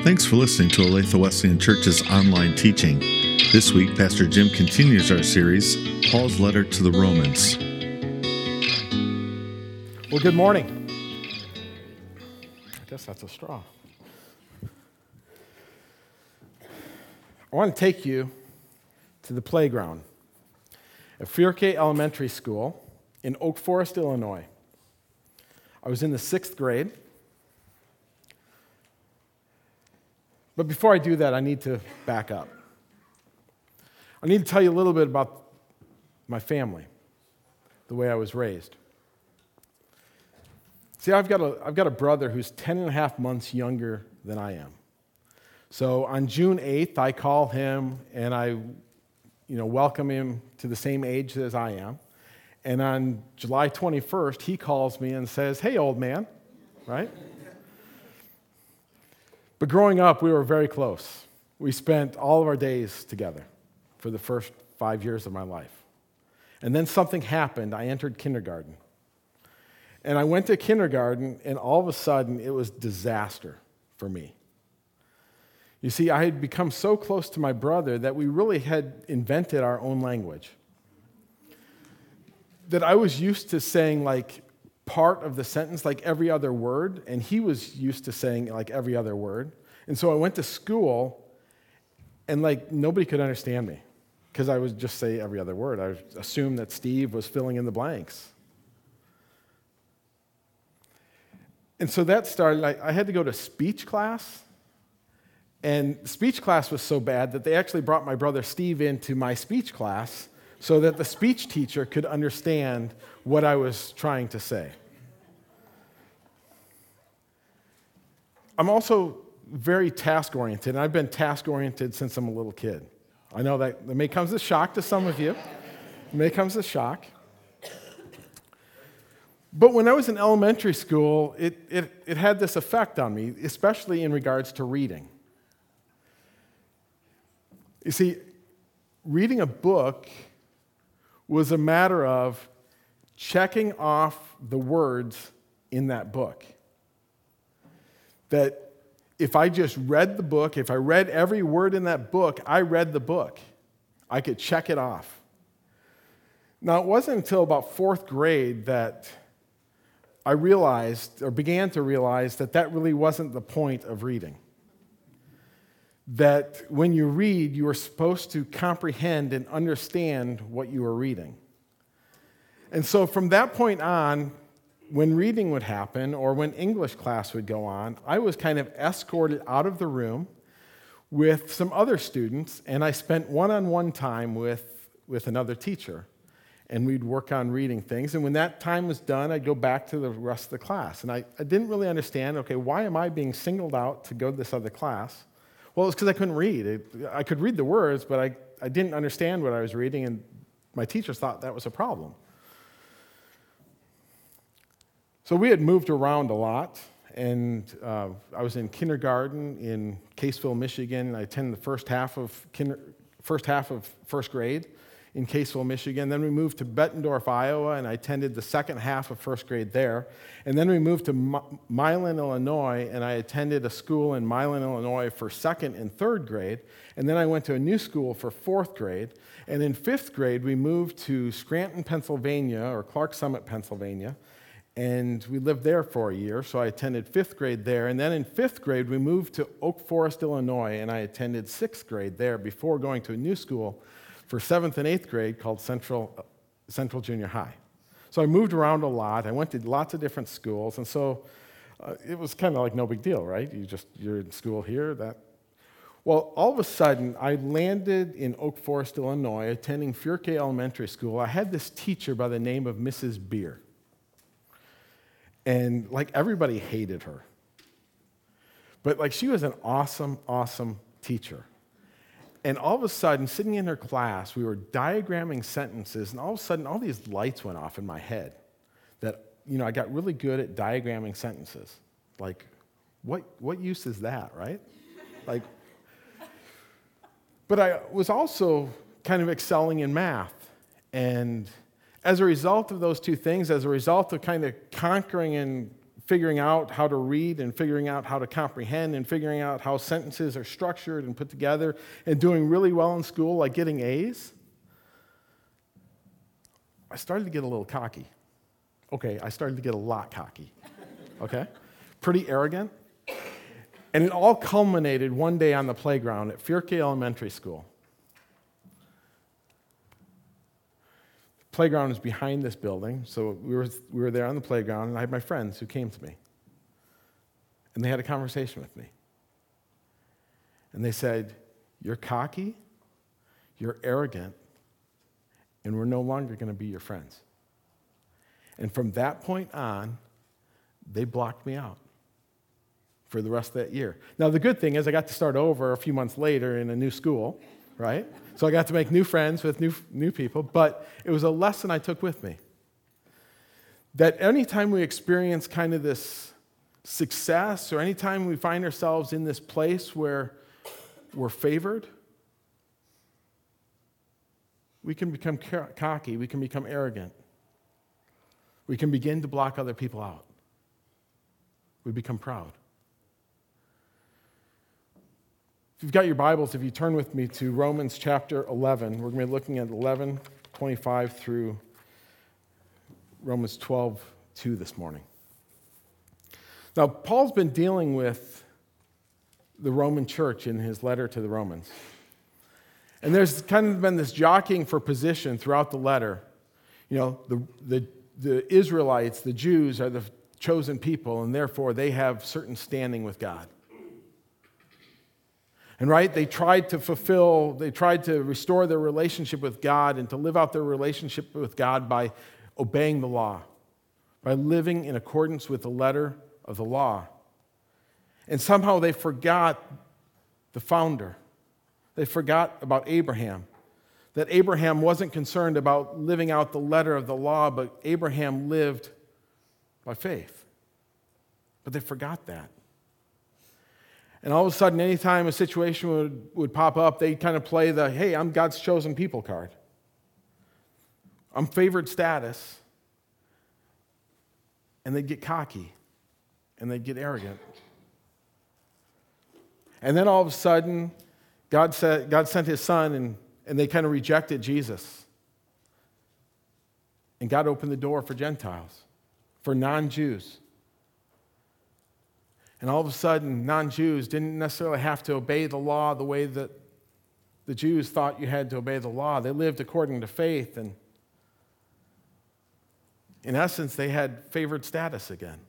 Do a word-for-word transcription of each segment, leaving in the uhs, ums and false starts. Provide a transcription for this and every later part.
Thanks for listening to Olathe Wesleyan Church's online teaching. This week, Pastor Jim continues our series, Paul's Letter to the Romans. Well, good morning. I guess that's a straw. I want to take you to the playground at Furke Elementary School in Oak Forest, Illinois. I was in the sixth grade. But before I do that, I need to back up. I need to tell you a little bit about my family, the way I was raised. See, I've got a, I've got a brother who's ten and a half months younger than I am. So on June eighth, I call him and I you know, welcome him to the same age as I am. And on July twenty-first, he calls me and says, "Hey, old man," right? But growing up, we were very close. We spent all of our days together for the first five years of my life. And then something happened. I entered kindergarten. And I went to kindergarten, and all of a sudden, it was disaster for me. You see, I had become so close to my brother that we really had invented our own language. That I was used to saying, like, part of the sentence, like every other word, and he was used to saying like every other word. And so I went to school, and like nobody could understand me because I would just say every other word. I assumed that Steve was filling in the blanks. And so that started, I, I had to go to speech class, and speech class was so bad that they actually brought my brother Steve into my speech class so that the speech teacher could understand what I was trying to say. I'm also very task-oriented, and I've been task-oriented since I'm a little kid. I know that, that may come as a shock to some of you. It may come as a shock. But when I was in elementary school, it, it, it had this effect on me, especially in regards to reading. You see, reading a book was a matter of checking off the words in that book. That if I just read the book, if I read every word in that book, I read the book. I could check it off. Now, it wasn't until about fourth grade that I realized, or began to realize, that that really wasn't the point of reading. That when you read, you are supposed to comprehend and understand what you are reading. And so from that point on, when reading would happen or when English class would go on, I was kind of escorted out of the room with some other students, and I spent one-on-one time with, with another teacher. And we'd work on reading things. And when that time was done, I'd go back to the rest of the class. And I, I didn't really understand, okay, why am I being singled out to go to this other class? Well, it was because I couldn't read. It, I could read the words, but I, I didn't understand what I was reading, and my teachers thought that was a problem. So we had moved around a lot, and uh, I was in kindergarten in Caseville, Michigan. I attended the first half of kinder, first half of first grade in Caseville, Michigan. Then we moved to Bettendorf, Iowa, and I attended the second half of first grade there. And then we moved to M- Milan, Illinois, and I attended a school in Milan, Illinois for second and third grade. And then I went to a new school for fourth grade. And in fifth grade, we moved to Scranton, Pennsylvania, or Clark Summit, Pennsylvania. And we lived there for a year, so I attended fifth grade there. And then in fifth grade, we moved to Oak Forest, Illinois, and I attended sixth grade there before going to a new school for seventh and eighth grade called Central, Central Junior High. So I moved around a lot. I went to lots of different schools, and so uh, it was kind of like no big deal, right? You just, you're in school here, that. Well, all of a sudden, I landed in Oak Forest, Illinois, attending Furke Elementary School. I had this teacher by the name of Missus Beer. And like everybody hated her. But like she was an awesome, awesome teacher. And all of a sudden, sitting in her class, we were diagramming sentences, and all of a sudden, all these lights went off in my head that, you know, I got really good at diagramming sentences. Like, what what use is that, right? Like, but I was also kind of excelling in math. And as a result of those two things, as a result of kind of conquering and figuring out how to read and figuring out how to comprehend and figuring out how sentences are structured and put together and doing really well in school, like getting A's, I started to get a little cocky. Okay, I started to get a lot cocky. Okay? Pretty arrogant. And it all culminated one day on the playground at Fierke Elementary School. Playground is behind this building, so we were, we were there on the playground, and I had my friends who came to me. And they had a conversation with me. And they said, "You're cocky, you're arrogant, and we're no longer going to be your friends." And from that point on, they blocked me out for the rest of that year. Now, the good thing is I got to start over a few months later in a new school, right? So I got to make new friends with new, new people, but it was a lesson I took with me. That anytime we experience kind of this success, or anytime we find ourselves in this place where we're favored, we can become cocky, we can become arrogant. We can begin to block other people out. We become proud. If you've got your Bibles, if you turn with me to Romans chapter eleven, we're going to be looking at eleven twenty-five through Romans twelve two this morning. Now, Paul's been dealing with the Roman church in his letter to the Romans. And there's kind of been this jockeying for position throughout the letter. You know, the, the, the Israelites, the Jews, are the chosen people, and therefore they have certain standing with God. And right, they tried to fulfill, they tried to restore their relationship with God and to live out their relationship with God by obeying the law, by living in accordance with the letter of the law. And somehow they forgot the founder. They forgot about Abraham, that Abraham wasn't concerned about living out the letter of the law, but Abraham lived by faith. But they forgot that. And all of a sudden, anytime a situation would, would pop up, they'd kind of play the, "Hey, I'm God's chosen people" card. I'm favored status. And they'd get cocky. And they'd get arrogant. And then all of a sudden, God, said, God sent his son, and, and they kind of rejected Jesus. And God opened the door for Gentiles, for non-Jews. And all of a sudden, non-Jews didn't necessarily have to obey the law the way that the Jews thought you had to obey the law. They lived according to faith, and in essence, they had favored status again.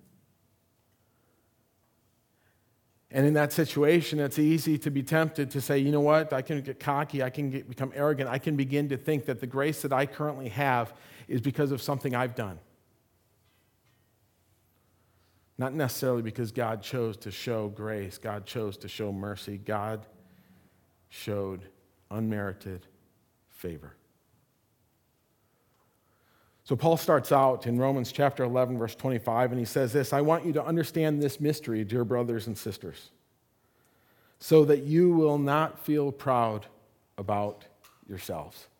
And in that situation, it's easy to be tempted to say, you know what, I can get cocky, I can get, become arrogant, I can begin to think that the grace that I currently have is because of something I've done. Not necessarily because God chose to show grace, God chose to show mercy, God showed unmerited favor. So Paul starts out in Romans chapter eleven, verse twenty-five, and he says this: "I want you to understand this mystery, dear brothers and sisters, so that you will not feel proud about yourselves."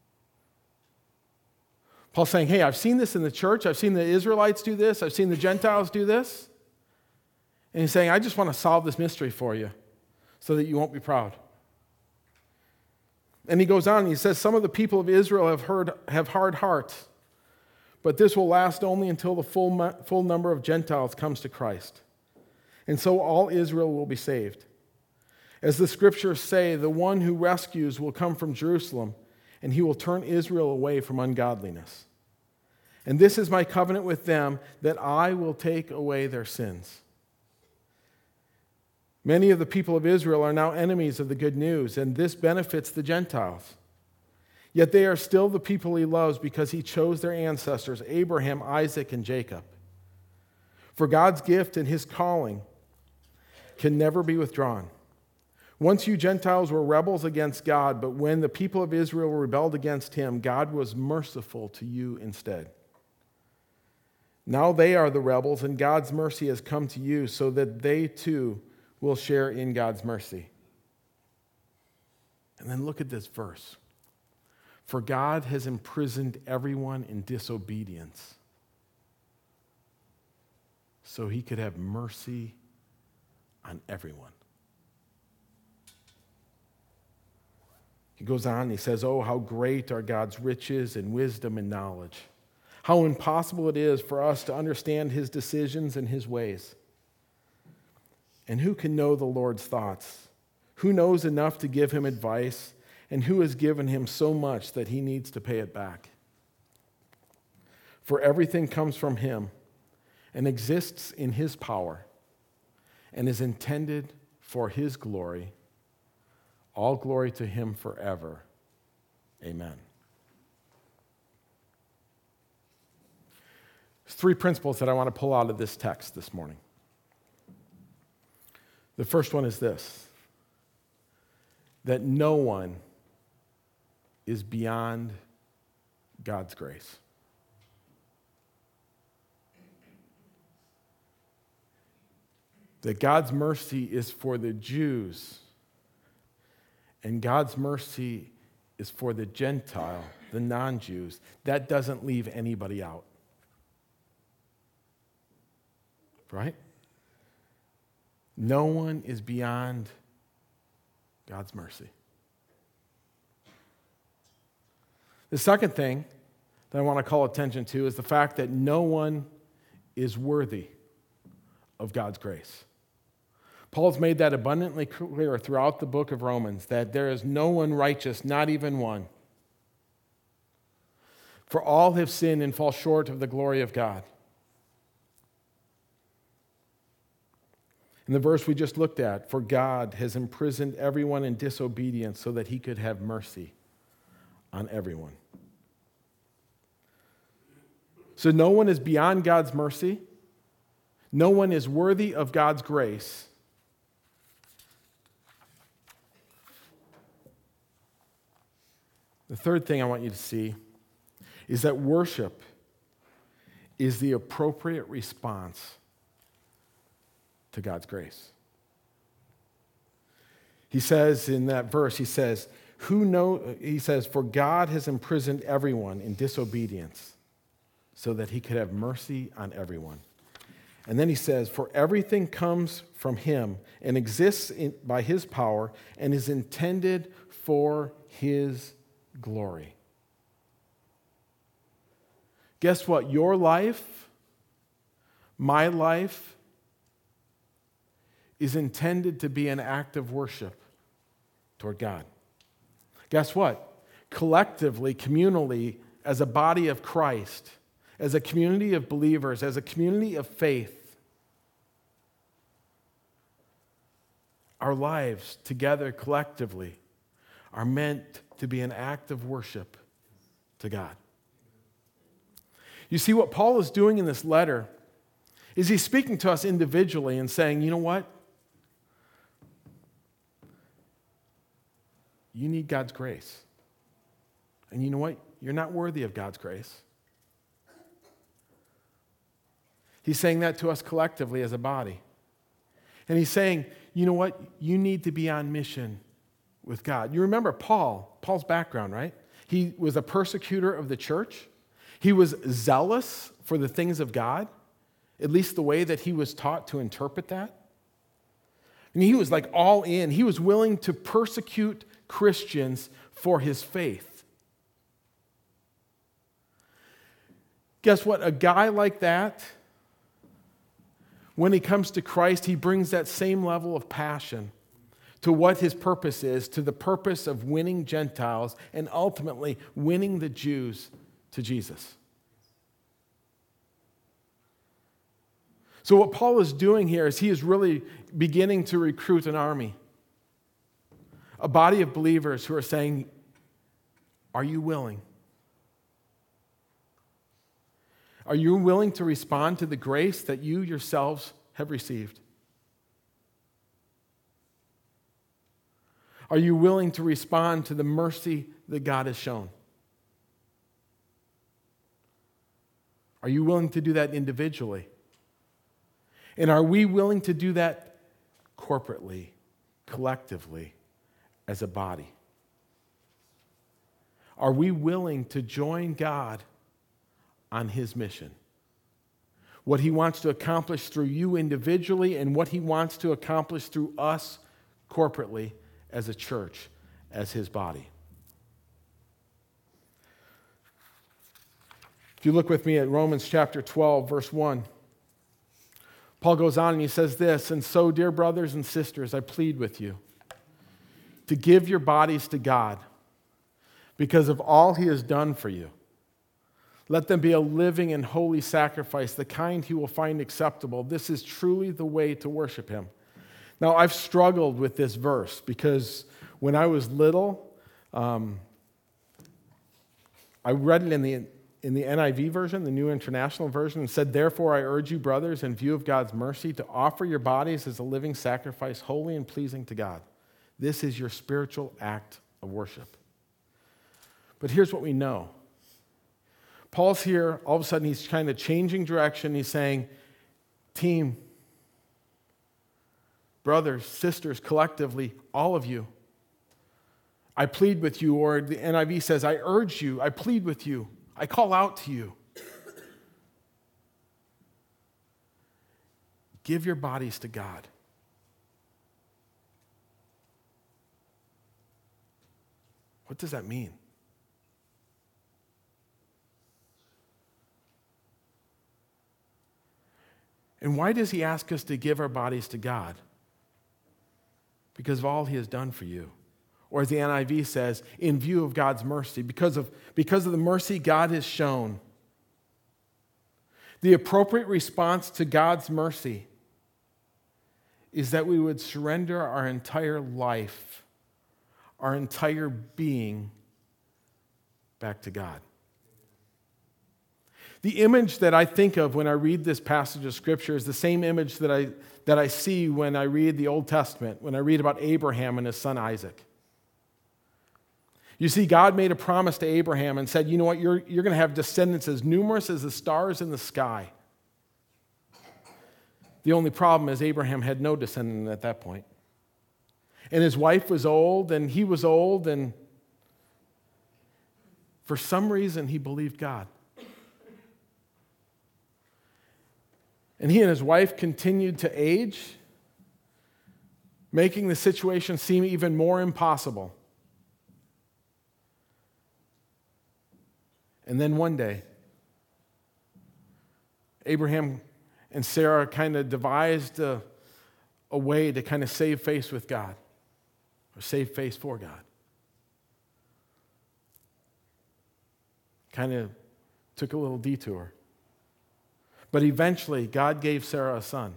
Paul's saying, hey, I've seen this in the church. I've seen the Israelites do this. I've seen the Gentiles do this. And he's saying, I just want to solve this mystery for you so that you won't be proud. And he goes on and he says, some of the people of Israel have, heard, have hard hearts, but this will last only until the full, full number of Gentiles comes to Christ. And so all Israel will be saved. As the scriptures say, the one who rescues will come from Jerusalem, and he will turn Israel away from ungodliness. And this is my covenant with them, that I will take away their sins. Many of the people of Israel are now enemies of the good news, and this benefits the Gentiles. Yet they are still the people he loves because he chose their ancestors, Abraham, Isaac, and Jacob. For God's gift and his calling can never be withdrawn. Once you Gentiles were rebels against God, but when the people of Israel rebelled against him, God was merciful to you instead. Now they are the rebels, and God's mercy has come to you so that they too will share in God's mercy. And then look at this verse. For God has imprisoned everyone in disobedience, so he could have mercy on everyone. He goes on and he says, oh, how great are God's riches and wisdom and knowledge. How impossible it is for us to understand his decisions and his ways. And who can know the Lord's thoughts? Who knows enough to give him advice? And who has given him so much that he needs to pay it back? For everything comes from him and exists in his power and is intended for his glory. All glory to him forever. Amen. There's three principles that I want to pull out of this text this morning. The first one is this, that no one is beyond God's grace. That God's mercy is for the Jews, and God's mercy is for the Gentile, the non-Jews. That doesn't leave anybody out. Right? No one is beyond God's mercy. The second thing that I want to call attention to is the fact that no one is worthy of God's grace. Paul's made that abundantly clear throughout the book of Romans, that there is no one righteous, not even one. For all have sinned and fall short of the glory of God. In the verse we just looked at, for God has imprisoned everyone in disobedience so that he could have mercy on everyone. So no one is beyond God's mercy. No one is worthy of God's grace. The third thing I want you to see is that worship is the appropriate response to God's grace. He says in that verse, he says, Who know, he says, for God has imprisoned everyone in disobedience so that he could have mercy on everyone. And then he says, for everything comes from him and exists in, by his power and is intended for his glory. Guess what? Your life, my life, is intended to be an act of worship toward God. Guess what? Collectively, communally, as a body of Christ, as a community of believers, as a community of faith, our lives together collectively are meant to be an act of worship to God. You see, what Paul is doing in this letter is he's speaking to us individually and saying, you know what? You need God's grace. And you know what? You're not worthy of God's grace. He's saying that to us collectively as a body. And he's saying, you know what? You need to be on mission with God. You remember Paul, Paul's background, right? He was a persecutor of the church. He was zealous for the things of God, at least the way that he was taught to interpret that. And he was like all in. He was willing to persecute Christians for his faith. Guess what? A guy like that, when he comes to Christ, he brings that same level of passion to what his purpose is, to the purpose of winning Gentiles and ultimately winning the Jews to Jesus. So what Paul is doing here is he is really beginning to recruit an army, a body of believers who are saying, are you willing? Are you willing to respond to the grace that you yourselves have received? Are you willing to respond to the mercy that God has shown? Are you willing to do that individually? And are we willing to do that corporately, collectively, as a body? Are we willing to join God on his mission? what he wants to accomplish through you individually, and what he wants to accomplish through us corporately as a church, as his body. If you look with me at Romans chapter twelve, verse one, Paul goes on and he says this, "And so, dear brothers and sisters, I plead with you to give your bodies to God because of all he has done for you. Let them be a living and holy sacrifice, the kind he will find acceptable. This is truly the way to worship him." Now, I've struggled with this verse because when I was little, um, I read it in the in the N I V version, the New International Version, and said, "Therefore I urge you, brothers, in view of God's mercy, to offer your bodies as a living sacrifice, holy and pleasing to God. This is your spiritual act of worship." But here's what we know. Paul's here, all of a sudden he's kind of changing direction. He's saying, team, brothers, sisters, collectively, all of you, I plead with you, or the N I V says, I urge you, I plead with you, I call out to you. Give your bodies to God. What does that mean? And why does he ask us to give our bodies to God? Because of all he has done for you. Or as the N I V says, in view of God's mercy, because of, because of the mercy God has shown. The appropriate response to God's mercy is that we would surrender our entire life, our entire being back to God. The image that I think of when I read this passage of Scripture is the same image that I, that I see when I read the Old Testament, when I read about Abraham and his son Isaac. You see, God made a promise to Abraham and said, you know what, you're, you're going to have descendants as numerous as the stars in the sky. The only problem is Abraham had no descendant at that point. And his wife was old, and he was old, and for some reason he believed God. And he and his wife continued to age, making the situation seem even more impossible. And then one day, Abraham and Sarah kind of devised a, a way to kind of save face with God, or save face for God. Kind of took a little detour. But eventually, God gave Sarah a son.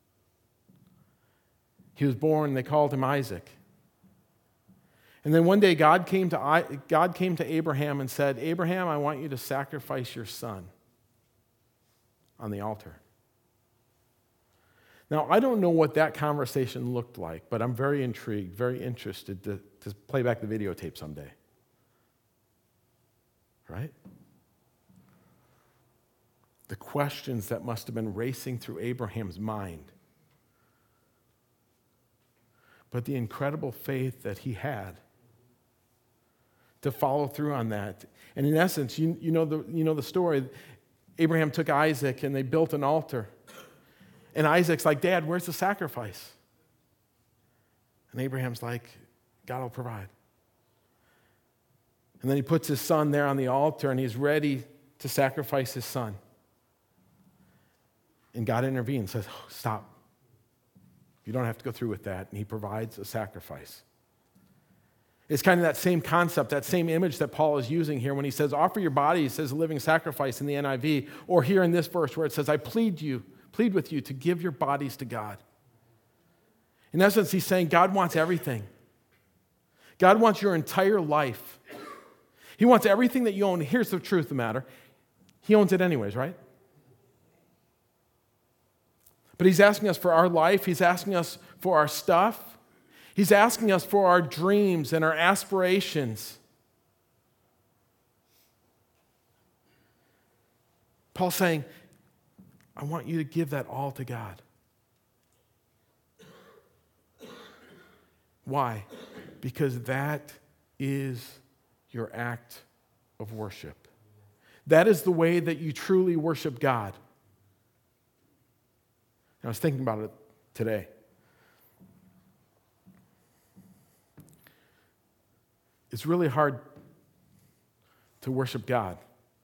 He was born, they called him Isaac. And then one day, God came to, God came to Abraham and said, Abraham, I want you to sacrifice your son on the altar. Now, I don't know what that conversation looked like, but I'm very intrigued, very interested to, to play back the videotape someday. Right? The questions that must have been racing through Abraham's mind. But the incredible faith that he had to follow through on that. And in essence, you, you, know the, you know the story. Abraham took Isaac and they built an altar. And Isaac's like, Dad, where's the sacrifice? And Abraham's like, God will provide. And then he puts his son there on the altar and he's ready to sacrifice his son. And God intervenes, says, oh, stop. You don't have to go through with that. And he provides a sacrifice. It's kind of that same concept, that same image that Paul is using here when he says, offer your body, he says a living sacrifice in the N I V, or here in this verse where it says, I plead you, plead with you to give your bodies to God. In essence, he's saying God wants everything. God wants your entire life. He wants everything that you own. Here's the truth of the matter. He owns it anyways, right? But he's asking us for our life. He's asking us for our stuff. He's asking us for our dreams and our aspirations. Paul's saying, I want you to give that all to God. Why? Because that is your act of worship. That is the way that you truly worship God. I was thinking about it today. It's really hard to worship God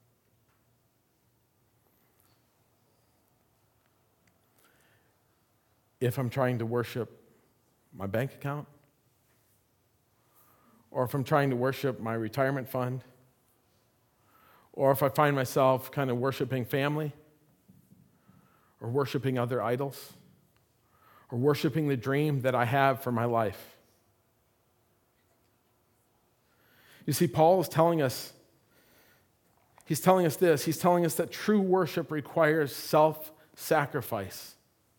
if I'm trying to worship my bank account, or if I'm trying to worship my retirement fund, or if I find myself kind of worshiping family, or worshiping other idols, or worshiping the dream that I have for my life. You see, Paul is telling us, he's telling us this, he's telling us that true worship requires self-sacrifice.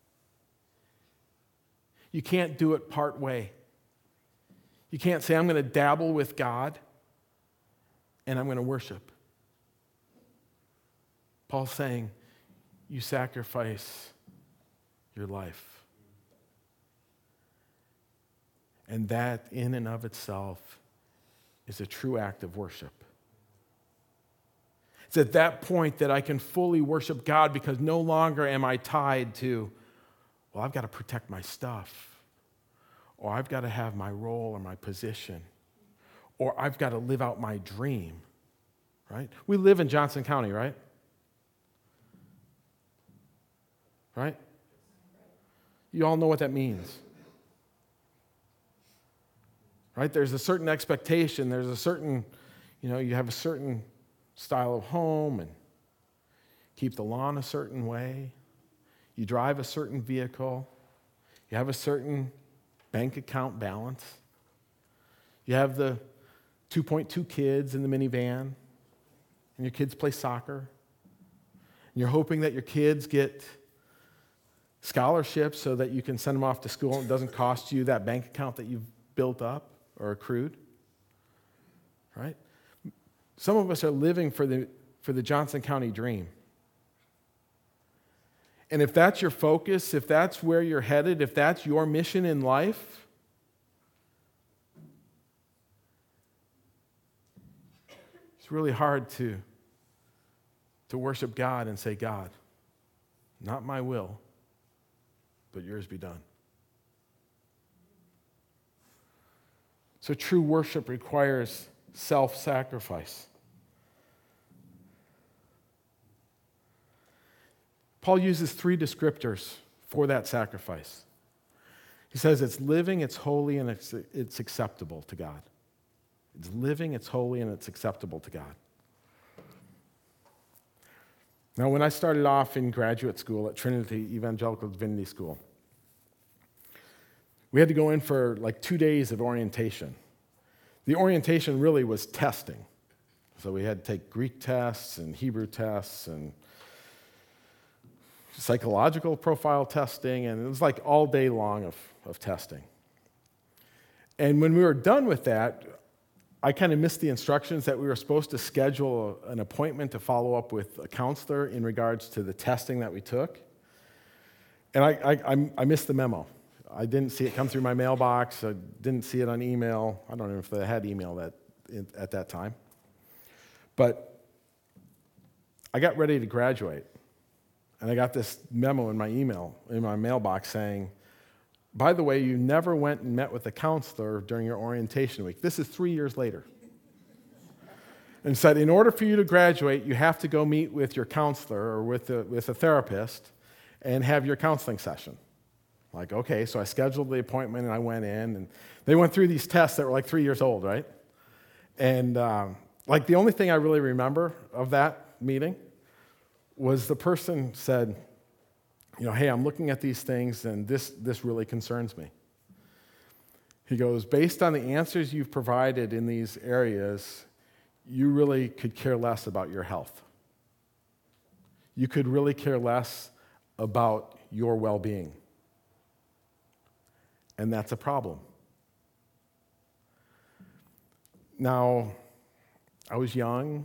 You can't do it part way. You can't say, I'm going to dabble with God and I'm going to worship. Paul's saying, you sacrifice your life. And that in and of itself is a true act of worship. It's at that point that I can fully worship God because no longer am I tied to, well, I've got to protect my stuff, or I've got to have my role or my position, or I've got to live out my dream, right? We live in Johnson County, right? Right? You all know what that means. Right? There's a certain expectation, there's a certain, you know, you have a certain style of home and keep the lawn a certain way. You drive a certain vehicle. You have a certain bank account balance. You have the two point two kids in the minivan, and your kids play soccer. And you're hoping that your kids get scholarships so that you can send them off to school and it doesn't cost you that bank account that you've built up or accrued. Right? Some of us are living for the, for the Johnson County dream. And if that's your focus, if that's where you're headed, if that's your mission in life, it's really hard to, to worship God and say, God, not my will, but yours be done. So true worship requires self-sacrifice. Paul uses three descriptors for that sacrifice. He says it's living, it's holy, and it's, it's acceptable to God. It's living, it's holy, and it's acceptable to God. Now, when I started off in graduate school at Trinity Evangelical Divinity School, we had to go in for like two days of orientation. The orientation really was testing. So we had to take Greek tests and Hebrew tests and psychological profile testing, and it was like all day long of, of testing. And when we were done with that, I kind of missed the instructions that we were supposed to schedule an appointment to follow up with a counselor in regards to the testing that we took. And I, I, I missed the memo. I didn't see it come through my mailbox. I didn't see it on email. I don't know if they had email that, at that time. But I got ready to graduate. And I got this memo in my email, in my mailbox saying, by the way, you never went and met with a counselor during your orientation week. This is three years later. And said, in order for you to graduate, you have to go meet with your counselor or with a, with a therapist and have your counseling session. Like, okay, so I scheduled the appointment and I went in, and they went through these tests that were like three years old, right? And um, like the only thing I really remember of that meeting was the person said, you know, hey, I'm looking at these things and this, this really concerns me. He goes, based on the answers you've provided in these areas, you really could care less about your health. You could really care less about your well-being. And that's a problem. Now, I was young.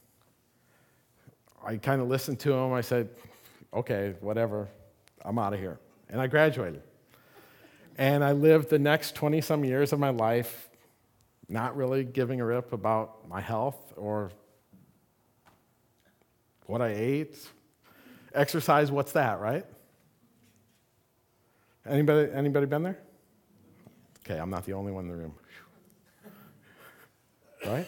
I kind of listened to him. I said, okay, whatever, I'm out of here. And I graduated. And I lived the next twenty-some years of my life not really giving a rip about my health or what I ate. Exercise, what's that, right? Anybody, anybody been there? Okay, I'm not the only one in the room. Right?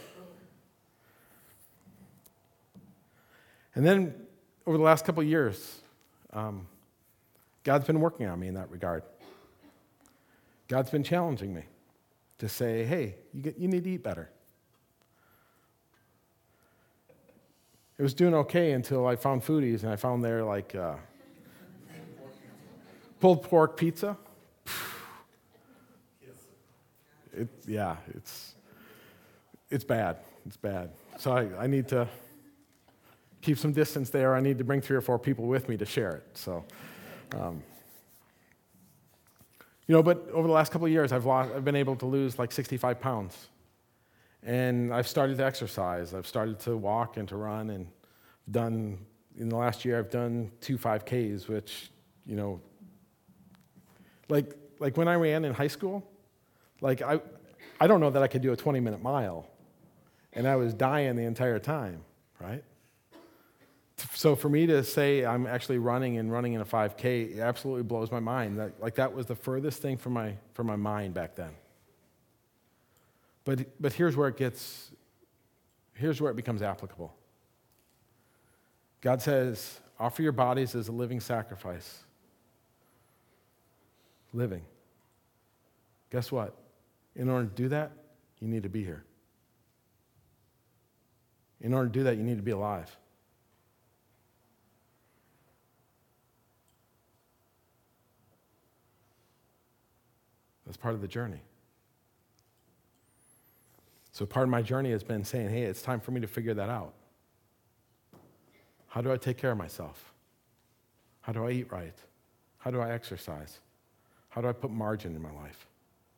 And then over the last couple of years, um, God's been working on me in that regard. God's been challenging me to say, hey, you, get, you need to eat better. It was doing okay until I found Foodies, and I found their like uh, pulled pork pizza. It, yeah, it's it's bad. It's bad. So I, I need to keep some distance there. I need to bring three or four people with me to share it. So, um, you know, but over the last couple of years, I've lost, I've been able to lose like sixty-five pounds, and I've started to exercise. I've started to walk and to run, and done in the last year. I've done two five Ks, which you know, like like when I ran in high school. Like, I, I don't know that I could do a twenty-minute mile, and I was dying the entire time, right? So for me to say I'm actually running and running in a five K, it absolutely blows my mind. That, like, that was the furthest thing from my, from my mind back then. But, but here's where it gets, here's where it becomes applicable. God says, offer your bodies as a living sacrifice. Living. Guess what? In order to do that, you need to be here. In order to do that, you need to be alive. That's part of the journey. So part of my journey has been saying, hey, it's time for me to figure that out. How do I take care of myself? How do I eat right? How do I exercise? How do I put margin in my life?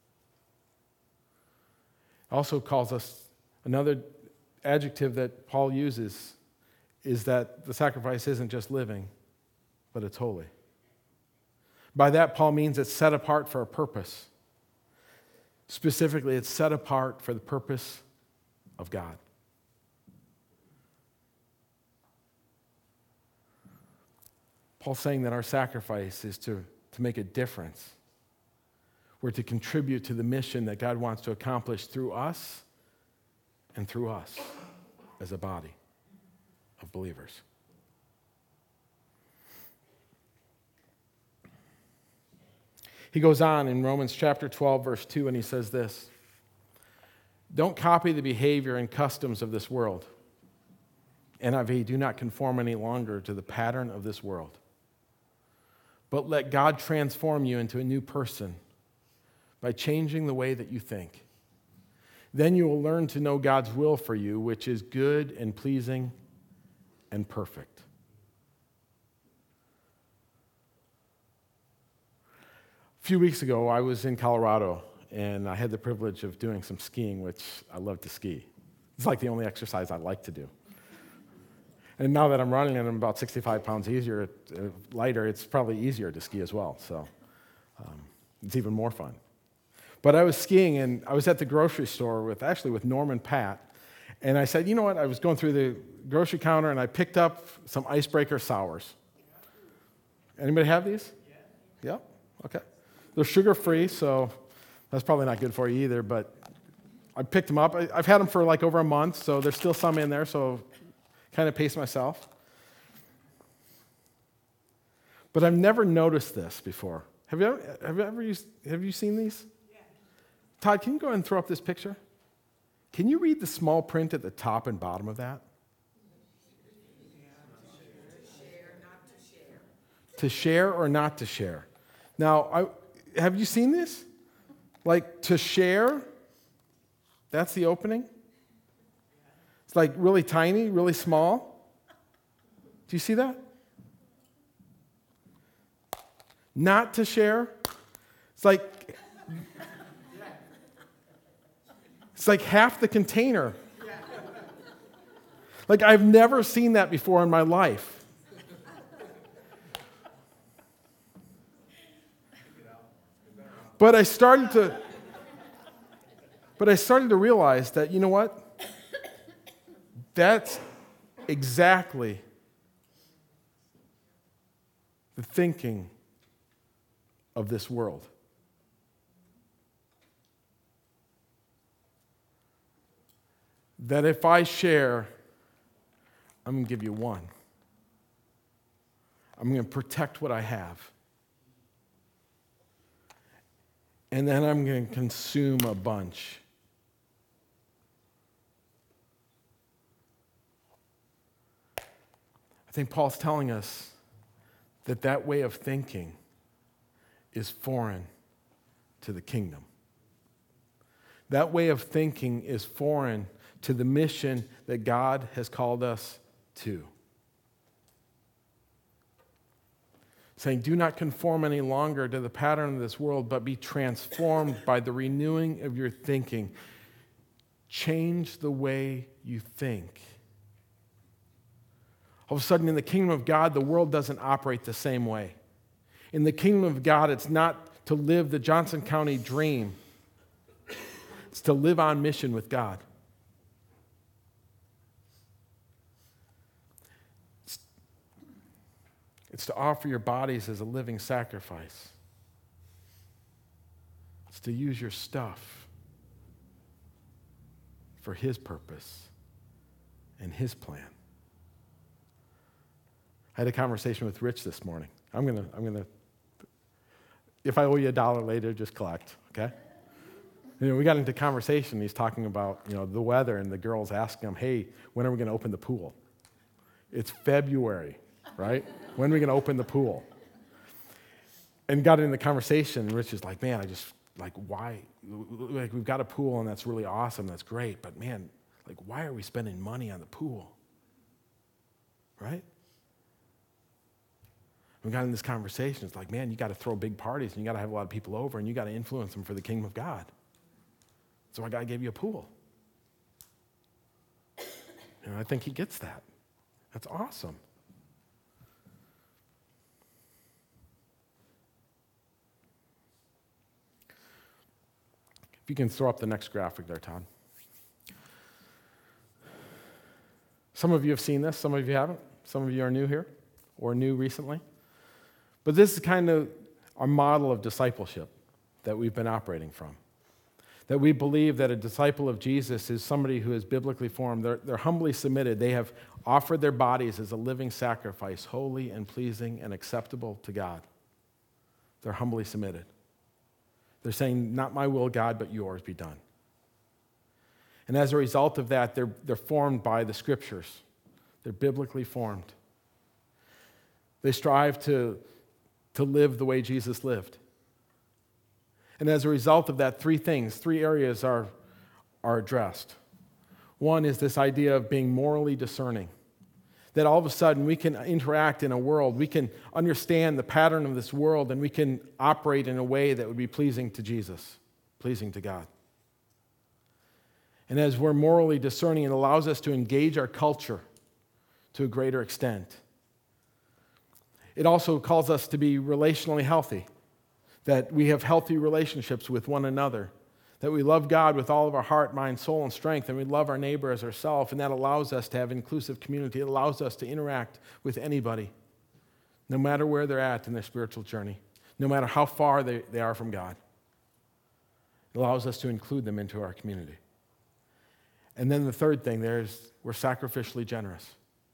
Also calls us, another adjective that Paul uses is that the sacrifice isn't just living, but it's holy. By that, Paul means it's set apart for a purpose. Specifically, it's set apart for the purpose of God. Paul's saying that our sacrifice is to, to make a difference. We're to contribute to the mission that God wants to accomplish through us and through us as a body of believers. He goes on in Romans chapter twelve, verse two, and he says this: don't copy the behavior and customs of this world. N I V, do not conform any longer to the pattern of this world, but let God transform you into a new person by changing the way that you think. Then you will learn to know God's will for you, which is good and pleasing and perfect. A few weeks ago, I was in Colorado, and I had the privilege of doing some skiing, which I love to ski. It's like the only exercise I like to do. And now that I'm running and I'm about sixty-five pounds easier, uh, lighter, it's probably easier to ski as well. So um, it's even more fun. But I was skiing, and I was at the grocery store with, actually with Norm and Pat, and I said, you know what, I was going through the grocery counter, and I picked up some Icebreaker sours. Anybody have these? Yeah? Yeah? Okay. They're sugar-free, so that's probably not good for you either, but I picked them up. I, I've had them for like over a month, so there's still some in there, so kind of pace myself. But I've never noticed this before. Have you ever, have you ever used, have you seen these? Todd, can you go ahead and throw up this picture? Can you read the small print at the top and bottom of that? To share or not to share. Now, I, have you seen this? Like, to share, that's the opening. It's like really tiny, really small. Do you see that? Not to share, it's like It's like half the container. Like, I've never seen that before in my life. But I started to, but I started to realize that, you know what? That's exactly the thinking of this world. That if I share, I'm going to give you one. I'm going to protect what I have. And then I'm going to consume a bunch. I think Paul's telling us that that way of thinking is foreign to the kingdom. That way of thinking is foreign to the mission that God has called us to. Saying, do not conform any longer to the pattern of this world, but be transformed by the renewing of your thinking. Change the way you think. All of a sudden, in the kingdom of God, the world doesn't operate the same way. In the kingdom of God, it's not to live the Johnson County dream. It's to live on mission with God. It's, it's to offer your bodies as a living sacrifice. It's to use your stuff for His purpose and His plan. I had a conversation with Rich this morning. I'm gonna, I'm gonna. If I owe you a dollar later, just collect, okay? You know, we got into conversation. He's talking about, you know, the weather, and the girls asking him, "Hey, when are we going to open the pool?" It's February, right? When are we going to open the pool? And got into the conversation. And Rich is like, "Man, I just like why? Like we've got a pool, and that's really awesome. That's great. But man, like why are we spending money on the pool? Right?" We got in this conversation. It's like, man, you got to throw big parties, and you got to have a lot of people over, and you got to influence them for the kingdom of God. So I got to give you a pool. And I think he gets that. That's awesome. If you can throw up the next graphic there, Todd. Some of you have seen this, some of you haven't. Some of you are new here or new recently. But this is kind of our model of discipleship that we've been operating from. That we believe that a disciple of Jesus is somebody who is biblically formed. They're, they're humbly submitted. They have offered their bodies as a living sacrifice, holy and pleasing and acceptable to God. They're humbly submitted. They're saying, not my will, God, but yours be done. And as a result of that, they're, they're formed by the Scriptures. They're biblically formed. They strive to to live the way Jesus lived. And as a result of that, three things, three areas are, are addressed. One is this idea of being morally discerning. That all of a sudden we can interact in a world, we can understand the pattern of this world, and we can operate in a way that would be pleasing to Jesus, pleasing to God. And as we're morally discerning, it allows us to engage our culture to a greater extent. It also calls us to be relationally healthy, that we have healthy relationships with one another, that we love God with all of our heart, mind, soul, and strength, and we love our neighbor as ourselves, and that allows us to have inclusive community. It allows us to interact with anybody, no matter where they're at in their spiritual journey, no matter how far they, they are from God. It allows us to include them into our community. And then the third thing there is we're sacrificially generous,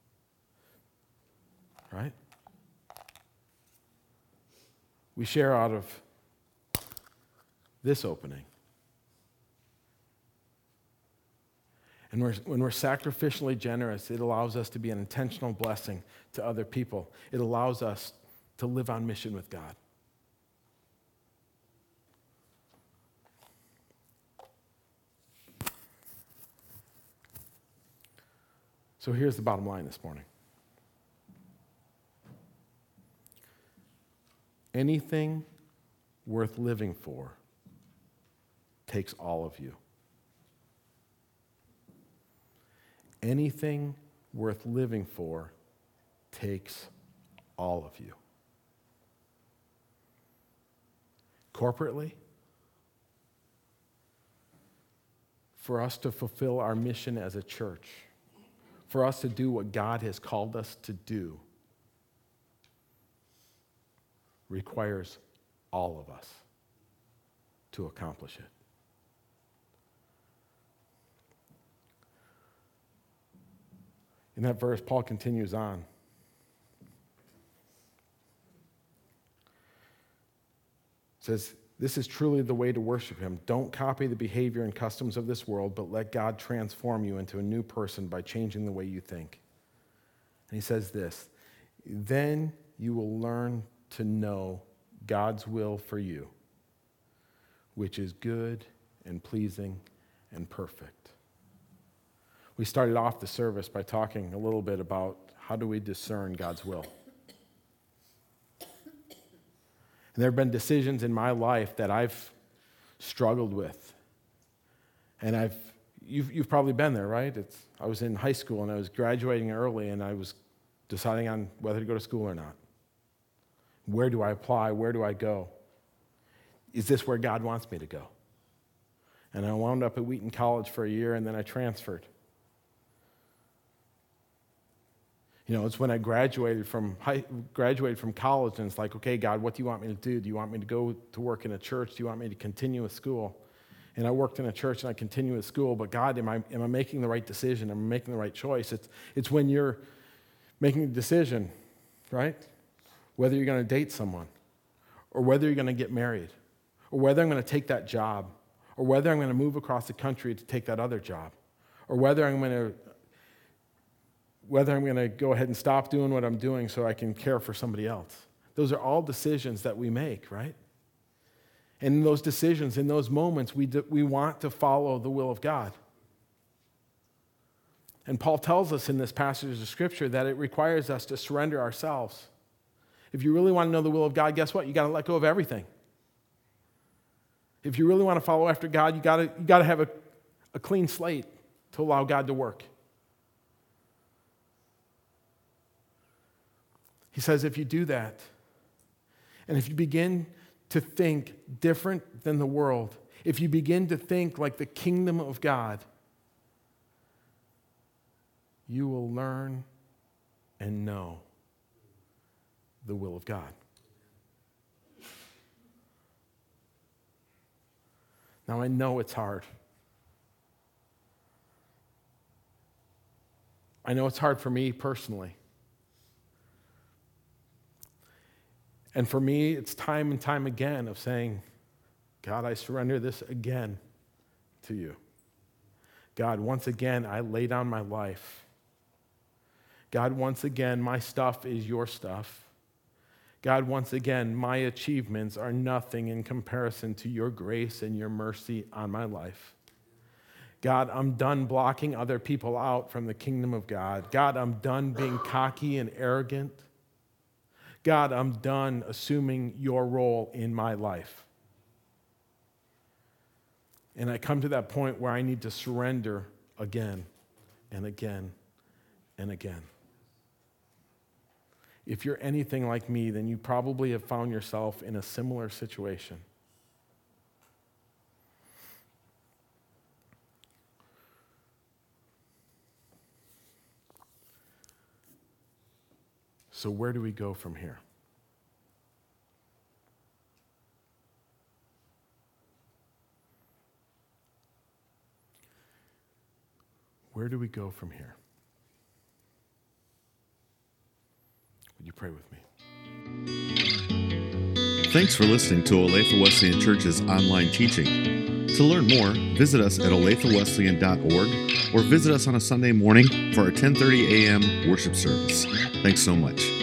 right? We share out of this opening. And we're, when we're sacrificially generous, it allows us to be an intentional blessing to other people. It allows us to live on mission with God. So here's the bottom line this morning. Anything worth living for takes all of you. Anything worth living for takes all of you. Corporately, for us to fulfill our mission as a church, for us to do what God has called us to do, requires all of us to accomplish it. In that verse, Paul continues on. It says, this is truly the way to worship him. Don't copy the behavior and customs of this world, but let God transform you into a new person by changing the way you think. And he says this, then you will learn to know God's will for you, which is good and pleasing and perfect. We started off the service by talking a little bit about how do we discern God's will. And there have been decisions in my life that I've struggled with. And I've, you've, you've probably been there, right? It's, I was in high school and I was graduating early and I was deciding on whether to go to school or not. Where do I apply? Where do I go? Is this where God wants me to go? And I wound up at Wheaton College for a year and then I transferred. You know, it's when I graduated from high, graduated from college, and it's like, okay, God, what do you want me to do? Do you want me to go to work in a church? Do you want me to continue with school? And I worked in a church, and I continue with school. But God, am I am I making the right decision? Am I making the right choice? It's it's when you're making a decision, right? Whether you're going to date someone, or whether you're going to get married, or whether I'm going to take that job, or whether I'm going to move across the country to take that other job, or whether I'm going to whether I'm going to go ahead and stop doing what I'm doing so I can care for somebody else. Those are all decisions that we make, right? And in those decisions, in those moments, we, do, we want to follow the will of God. And Paul tells us in this passage of Scripture that it requires us to surrender ourselves. If you really want to know the will of God, guess what? You got to let go of everything. If you really want to follow after God, you got to, you got to have a, a clean slate to allow God to work. He says if you do that, and if you begin to think different than the world, if you begin to think like the kingdom of God, you will learn and know the will of God. Now, I know it's hard. I know it's hard for me personally. And for me, it's time and time again of saying, God, I surrender this again to you. God, once again, I lay down my life. God, once again, my stuff is your stuff. God, once again, my achievements are nothing in comparison to your grace and your mercy on my life. God, I'm done blocking other people out from the kingdom of God. God, I'm done being cocky and arrogant. God, I'm done assuming your role in my life. And I come to that point where I need to surrender again and again and again. If you're anything like me, then you probably have found yourself in a similar situation. So where do we go from here? Where do we go from here? Would you pray with me? Thanks for listening to Olathe Wesleyan Church's online teaching. To learn more, visit us at olathe wesleyan dot org or visit us on a Sunday morning for our ten thirty a.m. worship service. Thanks so much.